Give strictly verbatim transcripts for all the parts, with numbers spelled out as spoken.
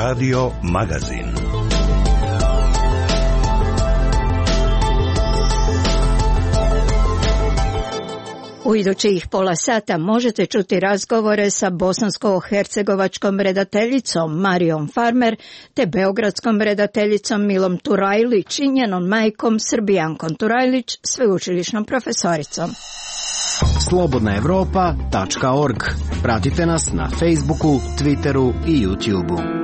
Radio Magazin. U idućih pola sata možete čuti razgovore sa bosansko-hercegovačkom redateljicom Marijom Farmer te beogradskom redateljicom Milom Turajlić i njenom majkom Srbijankom Turajlić, sveučilišnom profesoricom. slobodna evropa tačka org. Pratite nas na Facebooku, Twitteru i YouTubeu.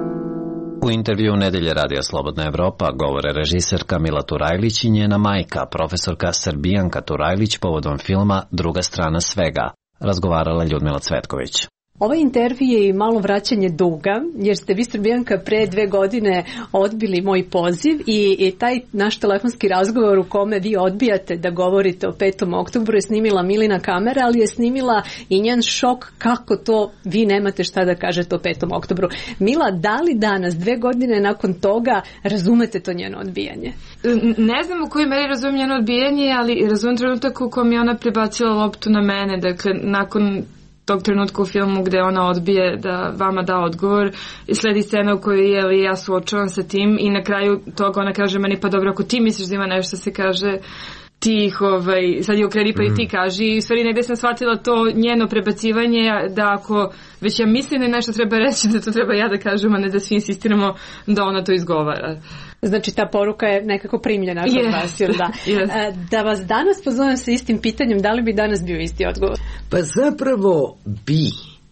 U intervju Nedelje radija Slobodna Evropa govore režiserka Mila Turajlić i njena majka, profesorka Srbijanka Turajlić, povodom filma Druga strana svega. Razgovarala Ljudmila Cvetković. Ovaj intervju je i malo vraćanje duga, jer ste vi, Srbijanka, pre dve godine odbili moj poziv i, i taj naš telefonski razgovor u kome vi odbijate da govorite o petom oktobru je snimila Milina kamera, ali je snimila i njen šok kako to vi nemate šta da kažete o petom oktobru. Mila, da li danas, dve godine nakon toga, razumete to njeno odbijanje? Ne znam u kojoj meri razumem njeno odbijanje, ali razumem trenutak u kojem je ona prebacila loptu na mene. Dakle, nakon tog trenutka u filmu gde ona odbije da vama da odgovor i sledi scena u kojoj je li ja suočavam sa tim i na kraju toga ona kaže meni pa dobro ako ti misliš da ima nešto se kaže ti ih ovaj, sad je okreni pa mm. i ti kaži i u stvari negde sam shvatila to njeno prebacivanje da ako već ja mislim da nešto treba reći da to treba ja da kažem a ne da svi insistiramo da ona to izgovara. Znači ta poruka je nekako primljena kod yes. vas, jel da? yes. Da vas danas pozovem sa istim pitanjem, da li bi danas bio isti odgovor? Pa zapravo bi.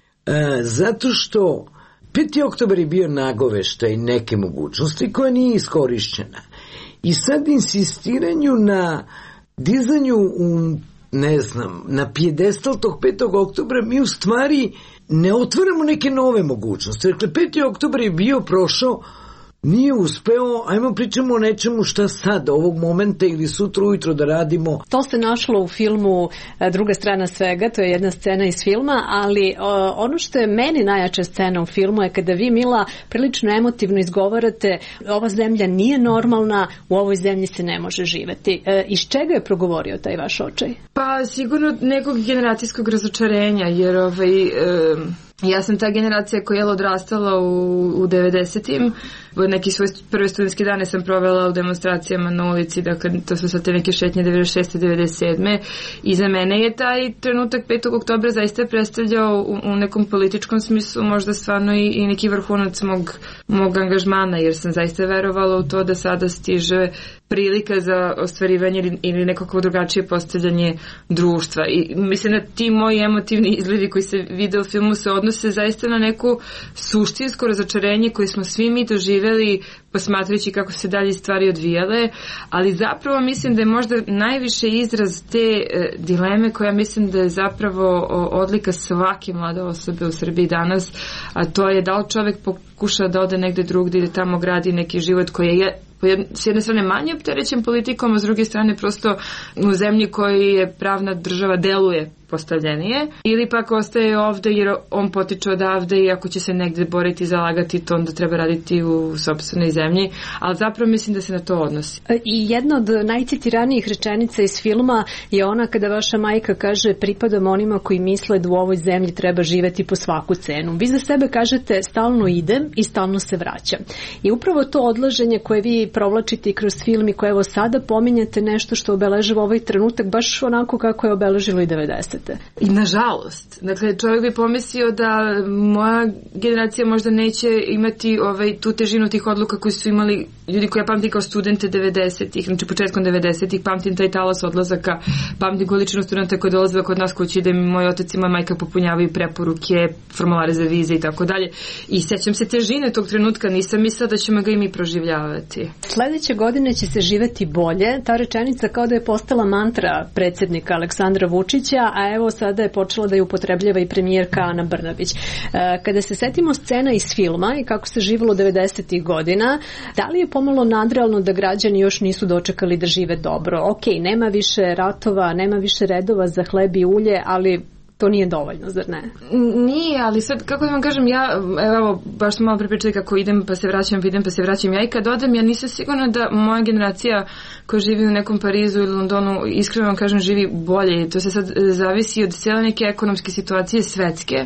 E, zato što peti oktobar je bio nagoveštaj neke mogućnosti koja nije iskorišćena. I sad insistiranju na dizanju u, ne znam, na pijedestal tog petog oktobra mi u stvari ne otvaramo neke nove mogućnosti. Dakle, peti oktobar je bio, prošao, nije uspeo, ajmo pričamo o nečemu šta sad, ovog momenta ili sutra ujutro da radimo. To se našlo u filmu Druga strana svega, to je jedna scena iz filma, ali o, ono što je meni najjača scena u filmu je kada vi, Mila, prilično emotivno izgovarate ova zemlja nije normalna, u ovoj zemlji se ne može živeti. E, iz čega je progovorio taj vaš očaj? Pa sigurno nekog generacijskog razočarenja, jer ovaj... E... Ja sam ta generacija koja je odrastala u, u devedesetim. Neki svoje prve studentske dane sam provela u demonstracijama na ulici, dakle to su sad te neke šetnje devedeset šeste devedeset sedme i za mene je taj trenutak petog oktobra zaista predstavljao u, u nekom političkom smislu možda stvarno i, i neki vrhunac mog, mog angažmana, jer sam zaista verovala u to da sada stiže prilika za ostvarivanje ili, ili nekako drugačije postavljanje društva. I mislim da ti moji emotivni izlivi koji se vide u filmu se odnose zaista na neku suštinsko razočarenje koje smo svi mi doživeli posmatrajući kako se dalje stvari odvijale, ali zapravo mislim da je možda najviše izraz te e, dileme koja mislim da je zapravo o, odlika svake mlade osobe u Srbiji danas, a to je da li čovek pokuša da ode negde drugde i da tamo gradi neki život koji je s jedne strane manje opterećen politikom, a s druge strane prosto u zemlji koji je pravna država deluje postavljenije, ili pak ostaje ovde jer on potiče odavde i ako će se negde boriti i zalagati, to onda treba raditi u sopstvenoj zemlji, ali zapravo mislim da se na to odnosi. I jedna od najcitiranijih rečenica iz filma je ona kada vaša majka kaže pripadam onima koji misle da u ovoj zemlji treba živeti po svaku cenu. Vi za sebe kažete stalno idem i stalno se vraćam. I upravo to odlaženje koje vi provlačite kroz film i koje evo sada pominjete nešto što obeležava ovaj trenutak baš onako kako je obeležilo i devedesete. I nažalost, dakle čovjek bi pomislio da moja generacija možda neće imati ovaj, tu težinu tih odluka koji su imali ljudi koje ja pamtim kao studente devedesetih, znači početkom devedesetih, pamtim taj talas odlazaka, pamtim količinu studenta koji dolazila kod nas kući da mi moj otac i moja majka popunjavaju preporuke, formulare za vize i tako dalje. I sećam se težine tog trenutka, nisam mislila da ćemo ga i mi proživljavati. Sledeće godine će se živeti bolje, ta rečenica kao da je postala mantra predsjednika Aleksandra Vučića, a evo sada je počela da je upotrebljava i premijerka Ana Brnabić. Kada se setimo scena iz filma i kako se živelo devedesetih godina, da li je pomalo nadrealno da građani još nisu dočekali da žive dobro? Ok, nema više ratova, nema više redova za hleb i ulje, ali to nije dovoljno, zar ne? Nije, ali sad, kako da vam kažem, ja, evo, baš smo malo prepričali kako idem pa se vraćam, idem pa se vraćam. Ja i kad odem, ja nisam sigurna da moja generacija koja živi u nekom Parizu ili Londonu, iskreno vam kažem, živi bolje. To se sad zavisi od cijele neke ekonomske situacije svetske.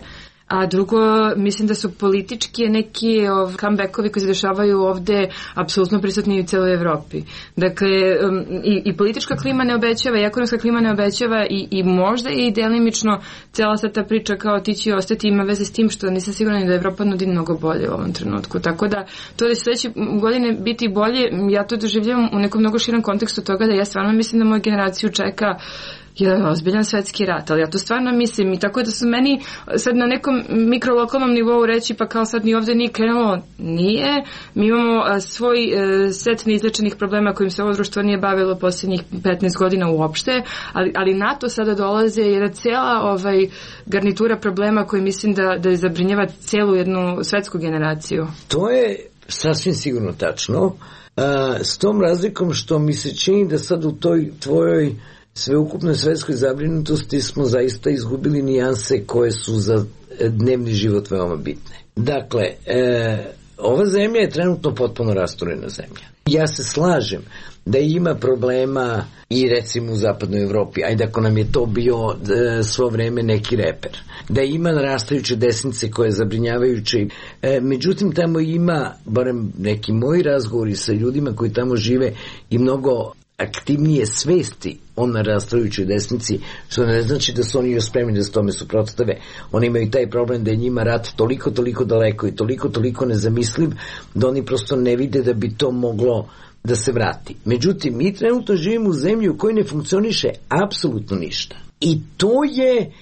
a drugo, mislim da su politički neki comebackovi koji se dešavaju ovde apsolutno prisutni u celoj Evropi. Dakle, i, i politička klima ne obećava, i ekonomska klima ne obećava, i, i možda i delimično cela sad ta priča kao ti će ostati ima veze s tim što nisam sigurna da Evropa nudi mnogo bolje u ovom trenutku. Tako da, to da će sledeće godine biti bolje, ja to doživljavam u nekom mnogo širom kontekstu toga da ja stvarno mislim da moju generaciju čeka je ozbiljan svetski rat, ali ja to stvarno mislim i tako da su meni sad na nekom mikrolokalnom nivou reći pa kao sad ni ovde nije krenulo, nije. Mi imamo a, svoj a, set neizlečenih problema kojim se ovo društvo nije bavilo posljednjih petnaest godina uopšte, ali, ali na to sada dolaze jedna cijela ovaj, garnitura problema koji mislim da, da zabrinjava celu jednu svetsku generaciju. To je sasvim sigurno tačno, a, s tom razlikom što mi se čini da sad u toj tvojoj sveukupnoj svetskoj zabrinutosti smo zaista izgubili nijanse koje su za dnevni život veoma bitne. Dakle, e, ova zemlja je trenutno potpuno rasturena zemlja. Ja se slažem da ima problema i recimo u zapadnoj Evropi, ajde ako nam je to bio e, svo vreme neki reper, da ima narastajuće desnice koje je zabrinjavajuće, e, međutim tamo ima, barem neki moji razgovori sa ljudima koji tamo žive, i mnogo aktivnije svesti o narastajućoj desnici, što ne znači da su oni još spremni da se tome suprotstave. Oni imaju taj problem da je njima rat toliko, toliko daleko i toliko, toliko nezamisliv da oni prosto ne vide da bi to moglo da se vrati. Međutim, mi trenutno živimo u zemlji u kojoj ne funkcioniše apsolutno ništa. I to je e,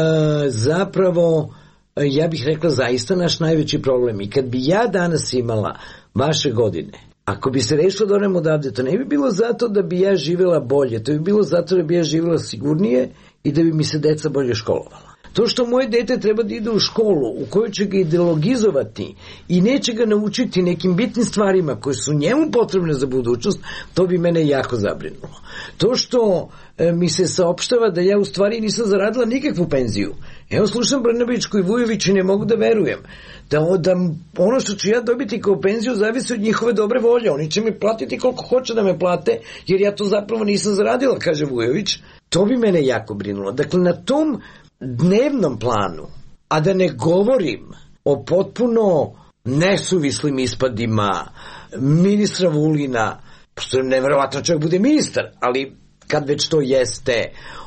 zapravo, ja bih rekla, zaista naš najveći problem. I kad bi ja danas imala vaše godine, ako bi se rešilo da odem odavde, to ne bi bilo zato da bi ja živjela bolje, to bi bilo zato da bi ja živjela sigurnije i da bi mi se deca bolje školovala. To što moje dete treba da ide u školu u kojoj će ga ideologizovati i neće ga naučiti nekim bitnim stvarima koje su njemu potrebne za budućnost, to bi mene jako zabrinulo. To što e, mi se saopštava da ja u stvari nisam zaradila nikakvu penziju. Evo slušam Brnabićku i Vujović i ne mogu da verujem. Da, da ono što ću ja dobiti kao penziju zavisi od njihove dobre volje. Oni će mi platiti koliko hoće da me plate, jer ja to zapravo nisam zaradila, kaže Vujović. To bi mene jako brinulo. Dakle, na tom dnevnom planu, a da ne govorim o potpuno nesuvislim ispadima ministra Vulina, što je nevjerovatno čovjek bude ministar, ali kad već to jeste,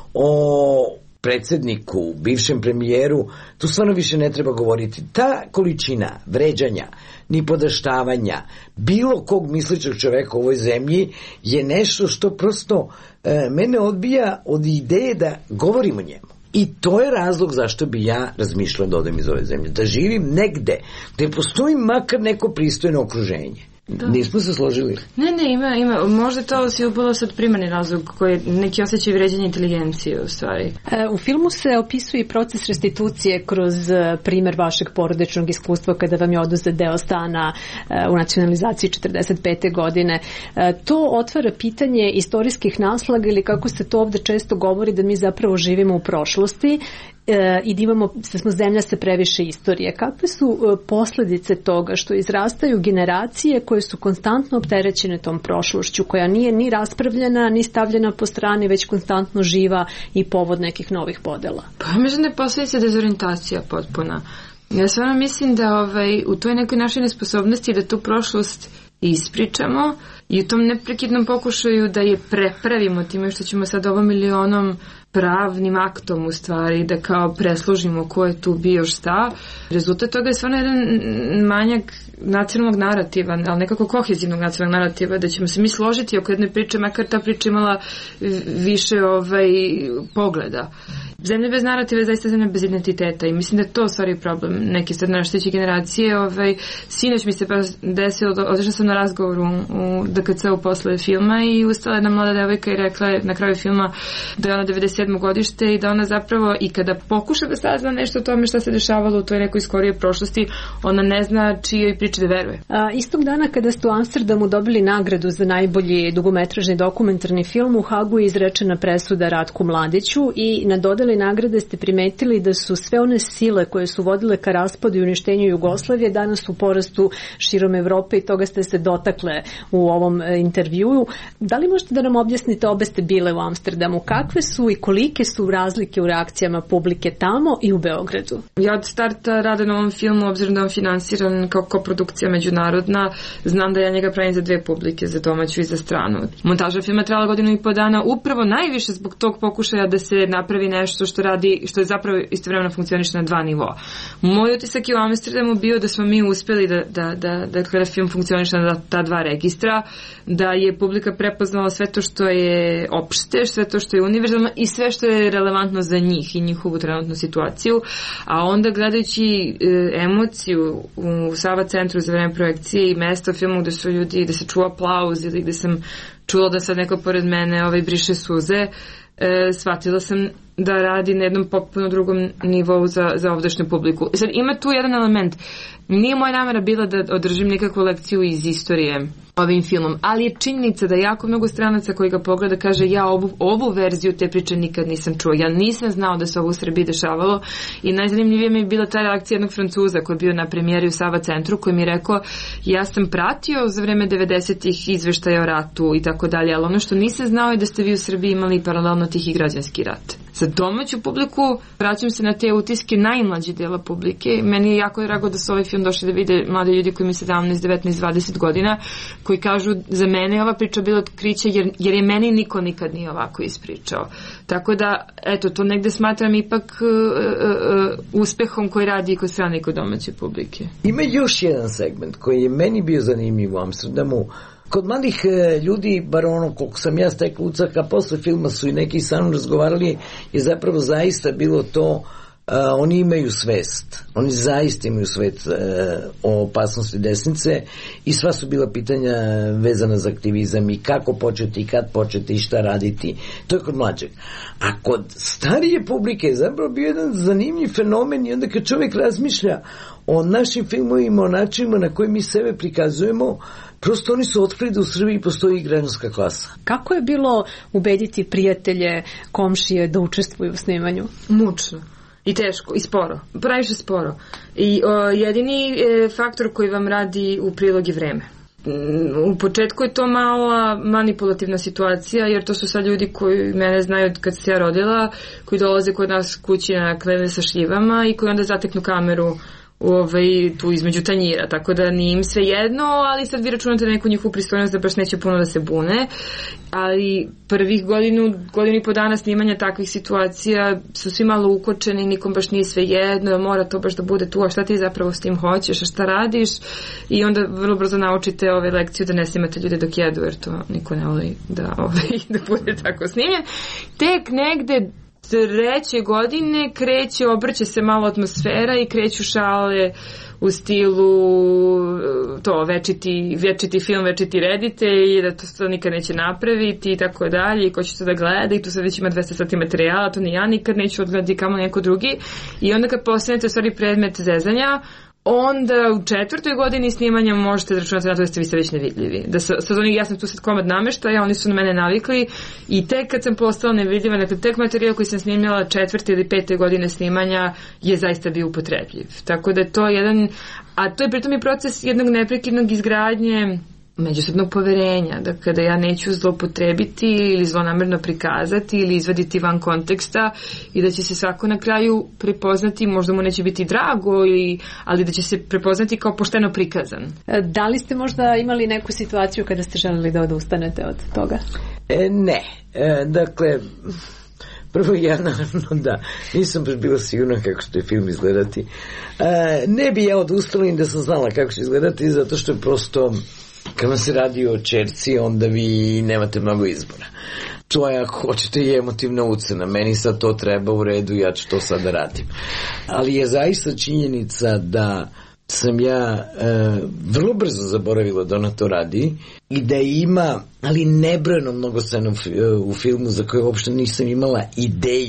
o predsjedniku, bivšem premijeru, tu stvarno više ne treba govoriti. Ta količina vređanja, nipodaštavanja bilo kog mislećeg čoveka u ovoj zemlji je nešto što prosto e, mene odbija od ideje da govorim o njemu. I to je razlog zašto bi ja razmišljala da odem iz ove zemlje. Da živim negde, gde postoji makar neko pristojno okruženje. Da. Nismo se složili. Ne, ne, ima, ima. Možda to si upalo sad primarni razlog koji je neki osjećaj vređanja inteligencije u stvari. E, u filmu se opisuje i proces restitucije kroz primer vašeg porodičnog iskustva kada vam je oduzet deo stana e, u nacionalizaciji četrdeset pete godine. E, to otvara pitanje istorijskih naslaga ili kako se to ovde često govori da mi zapravo živimo u prošlosti i da imamo, da smo zemlja sa previše istorije. Kakve su posledice toga što izrastaju generacije koje su konstantno opterećene tom prošlošću, koja nije ni raspravljena, ni stavljena po strani, već konstantno živa i povod nekih novih podela? Pa mislim da je posljedica dezorientacija potpuna. Ja stvarno mislim da ovaj, u toj nekoj našoj nesposobnosti da tu prošlost ispričamo i u tom neprekidnom pokušaju da je prepravimo time što ćemo sad ovom milionom pravnim aktom u stvari da kao presložimo ko je tu bio šta. Rezultat toga je stvarno jedan manjak nacionalnog narativa, ali nekako kohezivnog nacionalnog narativa, da ćemo se mi složiti oko jedne priče, makar ta priča imala više ovaj, pogleda. Zemlja bez narativa je zaista zemlja bez identiteta i mislim da je to stvari problem neke sad našteće generacije. Ovaj, sinoć mi se pa desilo, otišla sam na razgovoru u D K C-u posle filma i ustala jedna mlada devojka i rekla je na kraju filma da je ona devedeset sedmo godište i da ona zapravo i kada pokuša da sazna nešto o tome šta se dešavalo u toj nekoj skorije prošlosti, ona ne zna čijoj priči da veruje. A, istog dana kada ste u Amsterdamu dobili nagradu za najbolji dugometražni dokumentarni film, u Hagu je izrečena presuda Ratku Mladiću i na dodeli dobijali nagrade ste primetili da su sve one sile koje su vodile ka raspadu i uništenju Jugoslavije danas u porastu širom Evrope i toga ste se dotakle u ovom intervjuu. Da li možete da nam objasnite, obe ste bile u Amsterdamu, kakve su i kolike su razlike u reakcijama publike tamo i u Beogradu? Ja od starta rada na ovom filmu, obzirom da on finansiran kao koprodukcija međunarodna, znam da ja njega pravim za dve publike, za domaću i za stranu. Montaža filma trajala godinu i po dana, upravo najviše zbog tog pokušaja da se napravi nešto što radi, što je zapravo istovremeno funkcioniše na dva nivoa. Moj utisak je u Amsterdamu bio da smo mi uspjeli da, da, da, da kada film funkcioniše na ta dva registra, da je publika prepoznala sve to što je opšte, sve to što je univerzalno i sve što je relevantno za njih i njihovu trenutnu situaciju, a onda gledajući e, emociju u Sava centru za vreme projekcije i mesto u filmu gde su ljudi, gde se čuo aplauz ili gde sam čula da sad neko pored mene ovaj, briše suze, e, shvatila sam da radi na jednom potpuno drugom nivou za, za ovdašnju publiku. Sad, ima tu jedan element. Nije moja namera bila da održim nikakvu lekciju iz istorije ovim filmom, ali je činjenica da jako mnogo stranaca koji ga pogleda kaže ja ovu, ovu verziju te priče nikad nisam čuo. Ja nisam znao da se ovo u Srbiji dešavalo i najzanimljivije mi je bila ta reakcija jednog Francuza koji je bio na premijeri u Sava centru, koji mi je rekao ja sam pratio za vreme devedesetih izveštaja o ratu i tako dalje, ali ono što nisam znao je da ste vi u Srbiji imali paralelno tih i građanski rat. Za domaću publiku vraćam se na te utiske najmlađi dela publike. Meni je jako drago da su ovaj film došli da vide mlade ljudi koji imaju sedamnaest, devetnaest, dvadeset godina, koji kažu za mene je ova priča bila otkriće jer, jer je meni niko nikad nije ovako ispričao. Tako da, eto, to negde smatram ipak uh, uh, uspehom koji radi i kod strane i kod domaće publike. Ima još jedan segment koji je meni bio zanimljiv u Amsterdamu. Kod mladih ljudi, bar ono koliko sam ja stekla ucaka, posle filma su i neki sa mnom razgovarali, je zapravo zaista bilo to, uh, oni imaju svest, oni zaista imaju svest uh, o opasnosti desnice i sva su bila pitanja vezana za aktivizam i kako početi i kad početi i šta raditi. To je kod mlađeg. A kod starije publike je zapravo bio jedan zanimljiv fenomen i onda kad čovjek razmišlja o našim filmovima, o načinima na koji mi sebe prikazujemo, prosto oni su otkrili da u Srbiji postoji građanska klasa. Kako je bilo ubediti prijatelje, komšije da učestvuju u snimanju? Mučno. I teško, i sporo. Praviše sporo. I o, jedini e, faktor koji vam radi u prilog je vreme. U početku je to mala manipulativna situacija, jer to su sad ljudi koji mene znaju kad se ja rodila, koji dolaze kod nas kući na kleve sa šljivama i koji onda zateknu kameru ovaj, tu između tanjira, tako da nije im sve jedno, ali sad vi računate neku njihovu pristojnost da baš neće puno da se bune, ali prvih godinu, godinu i po dana snimanja takvih situacija su svi malo ukočeni, nikom baš nije sve jedno, mora to baš da bude tu, a šta ti zapravo s tim hoćeš, a šta radiš, i onda vrlo brzo naučite ove lekciju da ne snimate ljude dok jedu, jer to niko ne voli da, ovaj, da bude tako snimljen. Tek negde treće godine kreće, obrće se malo atmosfera i kreću šale u stilu to večiti, večiti film, večiti reditelj i da to, to nikad neće napraviti i tako dalje i ko će to da gleda i tu sad već ima dvesta sati materijala, to ni ja nikad neću odgledati kamo neko drugi i onda kad postanete u stvari predmet zezanja, onda u četvrtoj godini snimanja možete da računate na to da ste vi sve već nevidljivi. Da sad, sad oni, ja sam tu sad komad nameštaja, oni su na mene navikli i tek kad sam postala nevidljiva, dakle tek materijal koji sam snimljala četvrte ili pete godine snimanja je zaista bio upotrebljiv. Tako da je to jedan, a to je pritom i proces jednog neprekidnog izgradnje međusobnog poverenja, da kada ja neću zlopotrebiti ili zlonamerno prikazati ili izvaditi van konteksta i da će se svako na kraju prepoznati, možda mu neće biti drago, ili, ali da će se prepoznati kao pošteno prikazan. Da li ste možda imali neku situaciju kada ste želeli da odustanete od toga? E, ne. E, dakle, prvo ja naravno da nisam baš bila sigurna kako će film izgledati. E, ne bi ja odustala i da sam znala kako će izgledati, zato što je prosto kad vam se radi o čerci, onda vi nemate mnogo izbora. To je, ako hoćete, i emotivna ucena. Meni sad to treba, u redu, ja ću to sad da radim. Ali je zaista činjenica da sam ja e, vrlo brzo zaboravila da ona to radi i da ima, ali nebrojeno mnogo scena u, u filmu za koje uopšte nisam imala ideju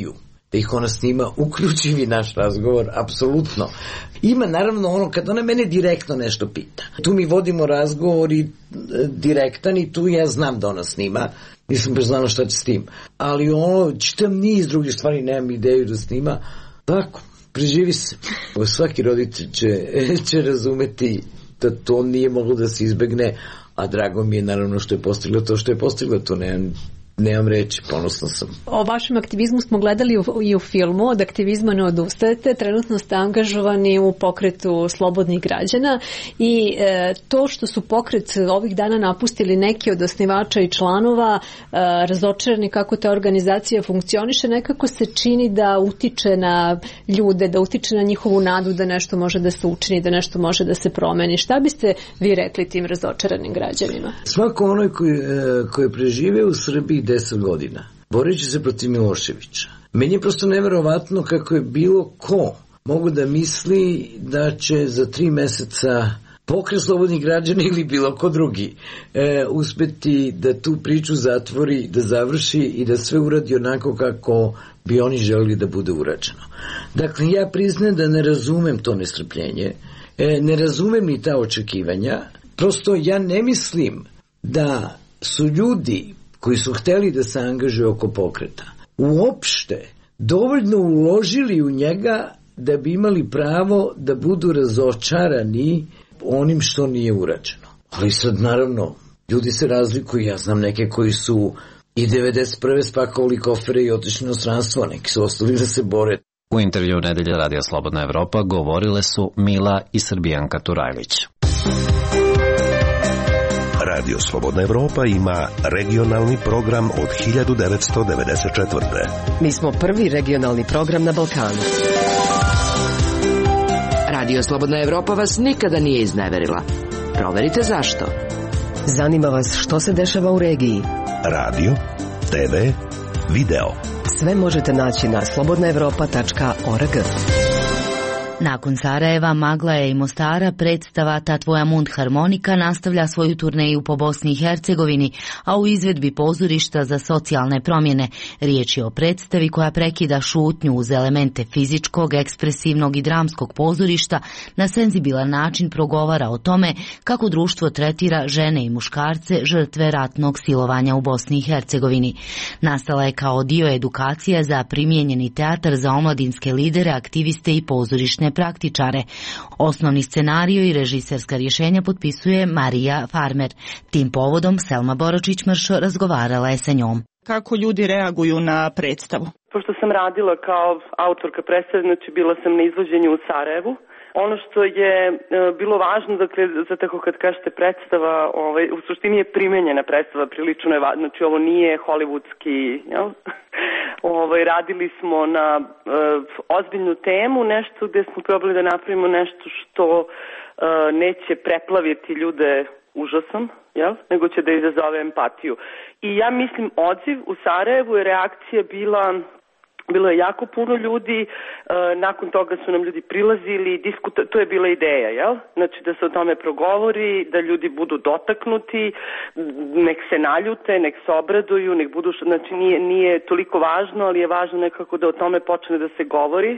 da ih ona snima, uključivi naš razgovor, apsolutno. Ima naravno ono, kad ona mene direktno nešto pita. Tu mi vodimo razgovor i direktan i tu ja znam da ona snima. Nisam baš znala šta će s tim. Ali ono, čitam niz drugih stvari, nemam ideju da snima. Tako, preživi se. Svaki roditelj će, će razumeti da to nije moglo da se izbegne, a drago mi je naravno što je postiglo to što je postiglo, to nemam, nemam reći, ponosna sam. O vašem aktivizmu smo gledali u, i u filmu, od aktivizma ne odustajete, trenutno ste angažovani u pokretu slobodnih građana i e, to što su pokret ovih dana napustili neki od osnivača i članova, e, razočarani kako ta organizacija funkcioniše, nekako se čini da utiče na ljude, da utiče na njihovu nadu da nešto može da se učini, da nešto može da se promeni. Šta biste vi rekli tim razočaranim građanima? Svako onoj koji, koji prežive u Srbiji deset godina, boreći se protiv Miloševića. Meni je prosto neverovatno kako je bilo ko mogu da misli da će za tri meseca pokret slobodnih građana ili bilo ko drugi e, uspeti da tu priču zatvori, da završi i da sve uradi onako kako bi oni želeli da bude urađeno. Dakle, ja priznajem da ne razumem to nestrpljenje, e, ne razumem ni ta očekivanja, prosto ja ne mislim da su ljudi koji su hteli da se angažuju oko pokreta, uopšte dovoljno uložili u njega da bi imali pravo da budu razočarani onim što nije urađeno. Ali sad, naravno, ljudi se razlikuju. Ja znam neke koji su i devedeset prve spakovali kofere i otišli na stranstvo, neki su ostali da se bore. U intervju Nedelje Radija Slobodna Evropa govorile su Mila i Srbijanka Turajlić. Radio Slobodna Evropa ima regionalni program od hiljadu devetsto devedeset četvrte. Mi smo prvi regionalni program na Balkanu. Radio Slobodna Evropa vas nikada nije izneverila. Proverite zašto. Zanima vas što se dešava u regiji. Radio, te ve, video. Sve možete naći na slobodna evropa tačka org. Nakon Sarajeva, Maglaja i Mostara, predstava Ta tvoja mundharmonika nastavlja svoju turneju po Bosni i Hercegovini, a u izvedbi pozorišta za socijalne promjene. Riječ je o predstavi koja prekida šutnju uz elemente fizičkog, ekspresivnog i dramskog pozorišta, na senzibilan način progovara o tome kako društvo tretira žene i muškarce žrtve ratnog silovanja u Bosni i Hercegovini. Nastala je kao dio edukacije za primijenjeni teatar za omladinske lidere, aktiviste i pozorišne praktičare. Osnovni scenario i režiserska rješenja potpisuje Marija Farmer. Tim povodom Selma Boročić-Mršo razgovarala je sa njom. Kako ljudi reaguju na predstavu? Pošto sam radila kao autorka predstave, znači bila sam na izvođenju u Sarajevu. Ono što je e, bilo važno, dakle, za tako kad kažete predstava, ovaj, u suštini je primenjena predstava, prilično je važno, znači ovo nije hollywoodski, jel? Ovaj, radili smo na e, ozbiljnu temu, nešto gdje smo probali da napravimo nešto što e, neće preplaviti ljude užasom, jel? Nego će da izazove empatiju. I ja mislim odziv u Sarajevu je reakcija bila... Bilo je jako puno ljudi, e, nakon toga su nam ljudi prilazili, diskuta, to je bila ideja, jel? Znači da se o tome progovori, da ljudi budu dotaknuti, nek se naljute, nek se obraduju, nek budu, znači nije, nije toliko važno, ali je važno nekako da o tome počne da se govori.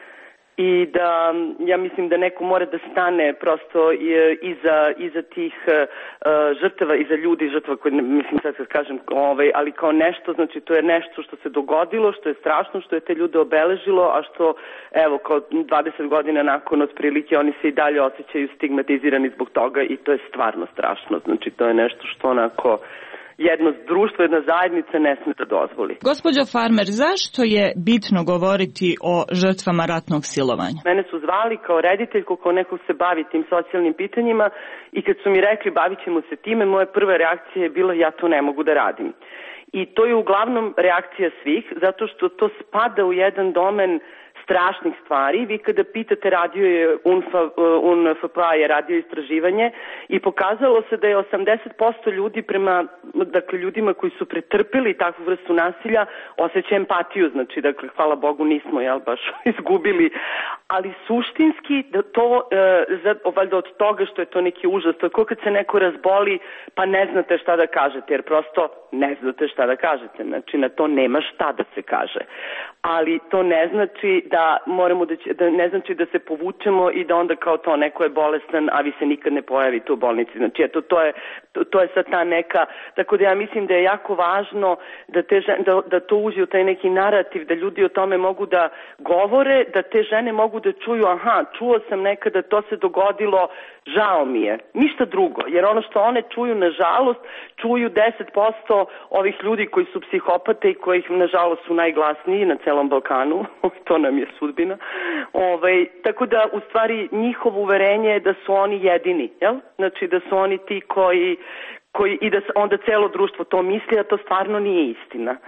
I da, ja mislim da neko mora da stane prosto iza, iza tih uh, žrtava, iza ljudi žrtva koje, mislim sad kad kažem, ovaj, ali kao nešto, znači to je nešto što se dogodilo, što je strašno, što je te ljude obeležilo, a što, evo, kao dvadeset godina nakon otprilike oni se i dalje osjećaju stigmatizirani zbog toga i to je stvarno strašno, znači to je nešto što onako... jedno društvo, jedna zajednica ne sme da dozvoli. Gospođo Farmer, zašto je bitno govoriti o žrtvama ratnog silovanja? Mene su zvali kao rediteljku, kao neko se bavi tim socijalnim pitanjima i kad su mi rekli bavit ćemo se time, moja prva reakcija je bila ja to ne mogu da radim. I to je uglavnom reakcija svih, zato što to spada u jedan domen strašnih stvari. Vi kada pitate, radio je U N F P A je radio istraživanje i pokazalo se da je osamdeset posto ljudi prema, dakle, ljudima koji su pretrpeli takvu vrstu nasilja osjeća empatiju, znači, dakle, hvala Bogu nismo, jel, baš izgubili, ali suštinski da to, e, valjda od toga što je to neki užas, to je kao kad se neko razboli pa ne znate šta da kažete, jer prosto ne znate šta da kažete, znači na to nema šta da se kaže. Ali to ne znači da moramo da, će, da ne znači da se povučemo i da onda kao to neko je bolestan, a vi se nikad ne pojavite u bolnici. Znači eto to je to, to je sad ta neka, tako da ja mislim da je jako važno da te žene, da, da to uđe u taj neki narativ, da ljudi o tome mogu da govore, da te žene mogu da čuju, aha, čuo sam nekada, to se dogodilo, žao mi je. Ništa drugo, jer ono što one čuju, nažalost, čuju deset posto ovih ljudi koji su psihopate i kojih, nažalost, su najglasniji na celom Balkanu. To nam je sudbina. Ovaj, tako da, u stvari, njihovo uverenje je da su oni jedini, jel? Znači, da su oni ti koji, koji i da onda celo društvo to misli, a to stvarno nije istina.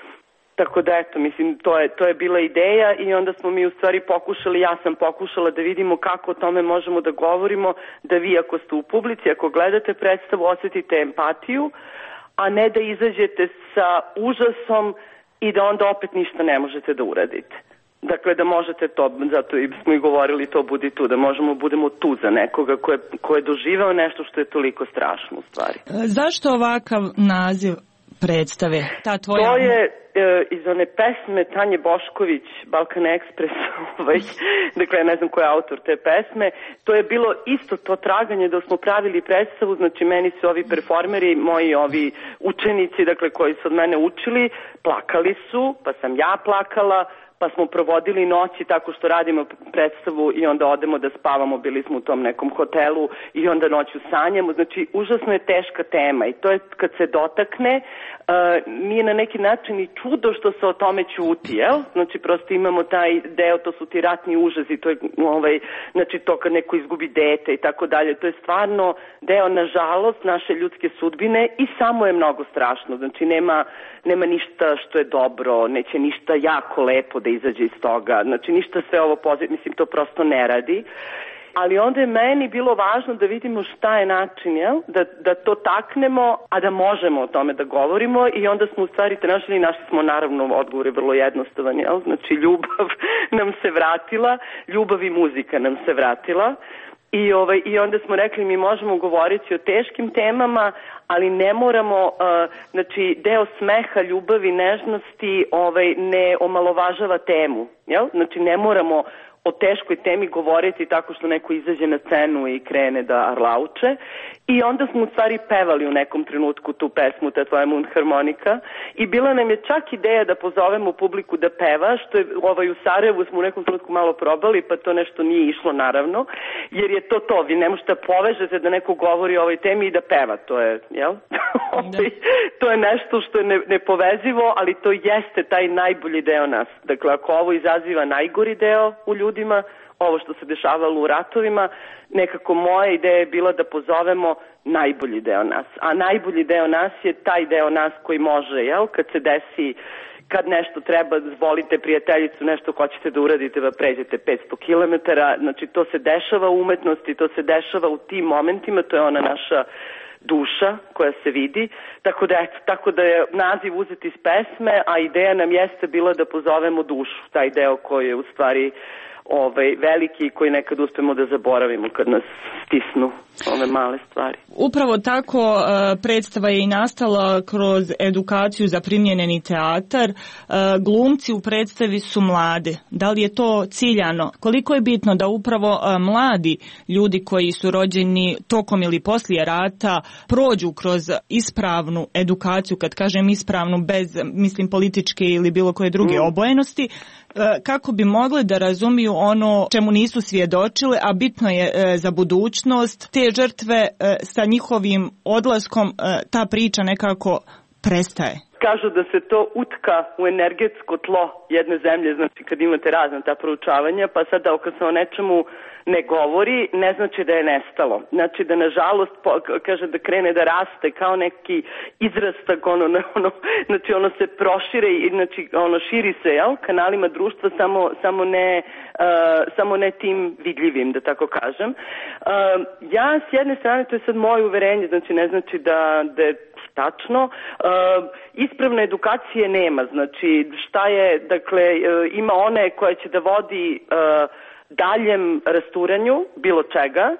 Tako da, eto, mislim, to je, to je bila ideja i onda smo mi u stvari pokušali, ja sam pokušala da vidimo kako o tome možemo da govorimo, da vi ako ste u publici, ako gledate predstavu, osjetite empatiju, a ne da izađete sa užasom i da onda opet ništa ne možete da uradite. Dakle, da možete to, zato i smo i govorili to budi tu, da možemo budemo tu za nekoga ko je, ko je doživao nešto što je toliko strašno u stvari. Zašto ovakav naziv predstave? Ta tvoja... To je e, iz one pesme Tanje Bošković, Balkan Ekspres, ovaj, dakle ja ne znam ko je autor te pesme, to je bilo isto to traganje da smo pravili predstavu, znači meni su ovi performeri, moji ovi učenici, dakle koji su od mene učili, plakali su, pa sam ja plakala, pa smo provodili noći tako što radimo predstavu i onda odemo da spavamo, bili smo u tom nekom hotelu i onda noću sanjamo, znači užasno je teška tema i to je kad se dotakne, uh, nije na neki način i čudo što se o tome ćuti, jel? Znači prosto imamo taj deo, to su ti ratni užasi, to je ovaj, znači to kad neko izgubi dete i tako dalje, to je stvarno deo, nažalost, naše ljudske sudbine i samo je mnogo strašno, znači nema, nema ništa što je dobro, neće ništa jako lepo da izađe iz toga, znači ništa sve ovo pozitivno, mislim to prosto ne radi, ali onda je meni bilo važno da vidimo šta je način, jel? Da, da to taknemo, a da možemo o tome da govorimo i onda smo u stvari tražili, našli smo naravno odgovor je vrlo jednostavan, jel? Znači ljubav nam se vratila, ljubav i muzika nam se vratila. I, ovaj, I onda smo rekli mi možemo govoriti o teškim temama, ali ne moramo, uh, znači deo smeha, ljubavi, nežnosti ovaj, ne omalovažava temu, jel? Znači ne moramo o teškoj temi govoriti tako što neko izađe na scenu i krene da arlauče. I onda smo u stvari pevali u nekom trenutku tu pesmu, ta tvoja mundharmonika. I bila nam je čak ideja da pozovemo publiku da peva, što je ovaj, u Sarajevu smo u nekom trenutku malo probali, pa to nešto nije išlo naravno. Jer je to to, vi ne možete povežete da neko govori o ovoj temi i da peva, to je, jel? To je nešto što je ne, nepovezivo, ali to jeste taj najbolji deo nas. Dakle, ako ovo izaziva najgori deo u ljudima, ovo što se dešavalo u ratovima, nekako moja ideja je bila da pozovemo najbolji deo nas. A najbolji deo nas je taj deo nas koji može, jel? Kad se desi, kad nešto treba, volite prijateljicu, nešto hoćete da uradite, da pređete petsto kilometara, znači to se dešava u umetnosti, to se dešava u tim momentima, to je ona naša duša koja se vidi, tako da, tako da je naziv uzet iz pesme, a ideja nam jeste bila da pozovemo dušu, taj deo koji je u stvari ovaj, veliki i koji nekad uspemo da zaboravimo kad nas stisnu ove male stvari. Upravo tako predstava je i nastala kroz edukaciju za primjenjeni teatar. Glumci u predstavi su mlade. Da li je to ciljano? Koliko je bitno da upravo mladi ljudi koji su rođeni tokom ili poslije rata prođu kroz ispravnu edukaciju, kad kažem ispravnu bez, mislim, političke ili bilo koje druge mm. obojenosti, kako bi mogli da razumiju ono čemu nisu svjedočili, a bitno je za budućnost. Te žrtve sa njihovim odlaskom ta priča nekako prestaje. Kažu da se to utka u energetsko tlo jedne zemlje, znači kad imate razna ta proučavanja, pa sada ako se o nečemu ne govori, ne znači da je nestalo. Znači da nažalost, kaže da krene da raste kao neki izrastak, ono, ono, znači ono se prošire i znači ono širi se, jel, kanalima društva, samo, samo, ne, uh, samo ne tim vidljivim, da tako kažem. Uh, ja s jedne strane, to je sad moje uverenje, znači ne znači da, da je tačno, uh, ispravne edukacije nema, znači šta je, dakle, uh, ima one koja će da vodi uh, daljem rasturanju bilo čega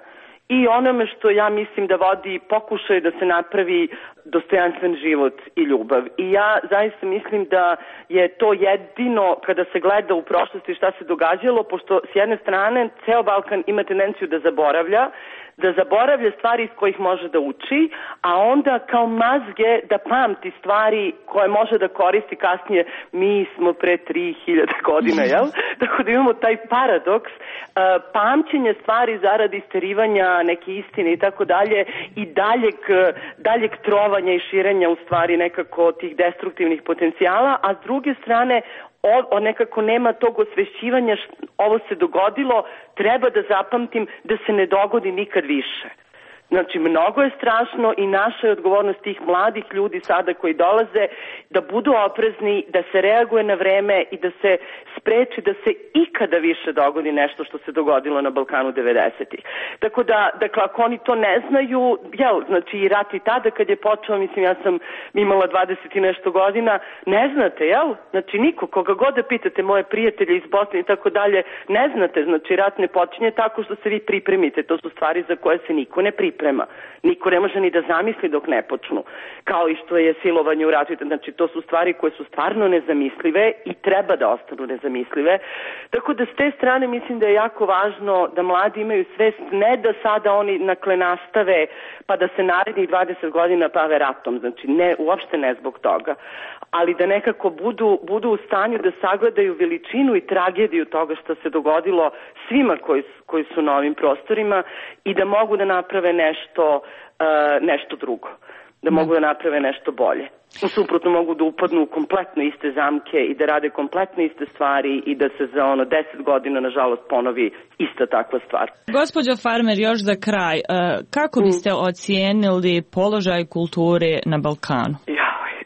i onome što ja mislim da vodi pokušaj da se napravi dostojanstven život i ljubav. I ja zaista mislim da je to jedino kada se gleda u prošlosti šta se događalo, pošto s jedne strane ceo Balkan ima tendenciju da zaboravlja, da zaboravlja stvari iz kojih može da uči, a onda kao mazge da pamti stvari koje može da koristi kasnije. Mi smo pre tri hiljade godina, jel? Tako da imamo taj paradoks uh, pamćenja stvari zaradi isterivanja neke istine i tako dalje i daljeg, daljeg trovanja i širenja u stvari nekako tih destruktivnih potencijala, a s druge strane O, o nekako nema tog osvešćivanja, ovo se dogodilo, treba da zapamtim da se ne dogodi nikad više. Znači, mnogo je strašno i naša je odgovornost tih mladih ljudi sada koji dolaze da budu oprezni, da se reaguje na vreme i da se spreči da se ikada više dogodi nešto što se dogodilo na Balkanu devedesetih. Tako da, dakle, ako oni to ne znaju, jel, znači i rat i tada kad je počeo, mislim, ja sam imala dvadeset i nešto godina, ne znate, jel? Znači, niko, koga god da pitate, moje prijatelje iz Bosne i tako dalje, ne znate, znači, rat ne počinje tako što se vi pripremite, to su stvari za koje se niko ne priprema. Prema. Niko ne može ni da zamisli dok ne počnu. Kao i što je silovanje u ratu. Znači, to su stvari koje su stvarno nezamislive i treba da ostanu nezamislive. Tako da s te strane mislim da je jako važno da mladi imaju svest, ne da sada oni nakle nastave pa da se narednih dvadeset godina bave ratom. Znači, ne, uopšte ne zbog toga. Ali da nekako budu, budu u stanju da sagledaju veličinu i tragediju toga što se dogodilo svima koji, koji su na ovim prostorima i da mogu da naprave nešto, uh, nešto drugo. Da ne. mogu da naprave nešto bolje. Suprotno mogu da upadnu u kompletno iste zamke i da rade kompletno iste stvari i da se za ono deset godina nažalost ponovi ista takva stvar. Gospođo Farmer, još za kraj, uh, kako biste mm. ocijenili položaj kulture na Balkanu? Ja.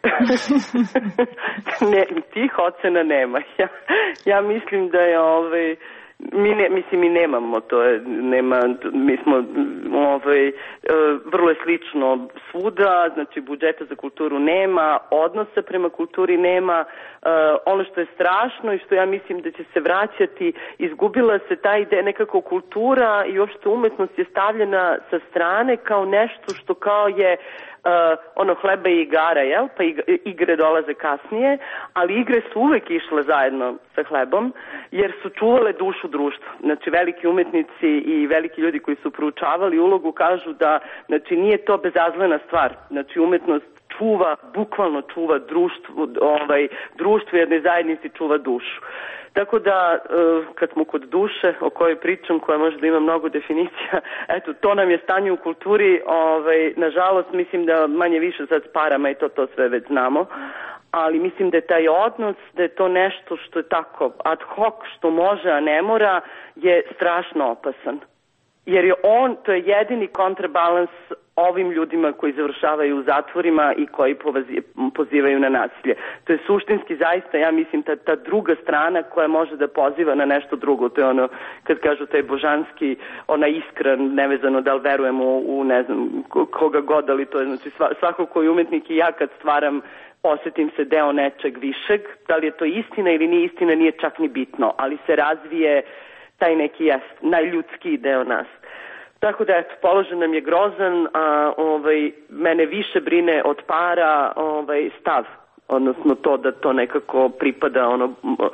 ne, tih ocena nema. Ja, ja mislim da je ovaj, mi ne, mislim mi nemamo to je, nema, mi smo ovaj, vrlo je slično svuda, znači budžeta za kulturu nema, odnosa prema kulturi nema, ono što je strašno i što ja mislim da će se vraćati, izgubila se ta ideja, nekako kultura i uopšte umetnost je stavljena sa strane kao nešto što kao je Uh, ono hleba i igara, jel? Pa igre dolaze kasnije, ali igre su uvek išle zajedno sa hlebom, jer su čuvale dušu društva. Znači, veliki umetnici i veliki ljudi koji su proučavali ulogu kažu da, znači, nije to bezazlena stvar. Znači, umetnost čuva, bukvalno čuva društvo, ovaj, društvo jedne zajednici čuva dušu. Tako da, kad smo kod duše, o kojoj pričam, koja možda ima mnogo definicija, eto, to nam je stanje u kulturi, ovaj, nažalost, mislim da manje više sad s parama i to, to sve već znamo, ali mislim da je taj odnos, da je to nešto što je tako ad hoc, što može, a ne mora, je strašno opasan. Jer je on, to je jedini kontrabalans ovim ljudima koji završavaju u zatvorima i koji pozivaju na nasilje. To je suštinski zaista, ja mislim, ta, ta druga strana koja može da poziva na nešto drugo. To je ono, kad kažu taj božanski, ona iskra, nevezano da li verujemo u, ne znam, koga god, ali to je, znači, svako koji umetnik i ja kad stvaram, osjetim se deo nečeg višeg. Da li je to istina ili nije istina, nije čak ni bitno, ali se razvije taj neki jest, najljudskiji deo nas. Tako da, eto, položaj nam je grozan, a ovaj, mene više brine od para ovaj, stav, odnosno to da to nekako pripada ono,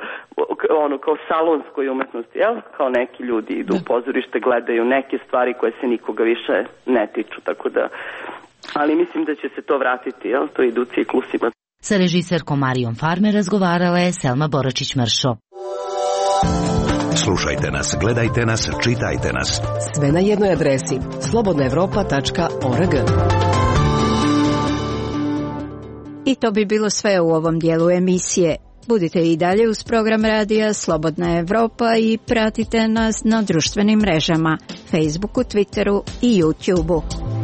ono kao salonskoj umetnosti, jel? Kao neki ljudi idu u pozorište, gledaju neke stvari koje se nikoga više ne tiču, tako da, ali mislim da će se to vratiti, jel? To ide u ciklusima. Sa režiserkom Marijom Farmer razgovarala je Selma Boračić-Mršo. Slušajte nas, gledajte nas, čitajte nas. Sve na jednoj adresi slobodna evropa tačka org. I to bi bilo sve u ovom dijelu emisije. Budite i dalje uz program radija Slobodna Evropa i pratite nas na društvenim mrežama, Facebooku, Twitteru i YouTubeu.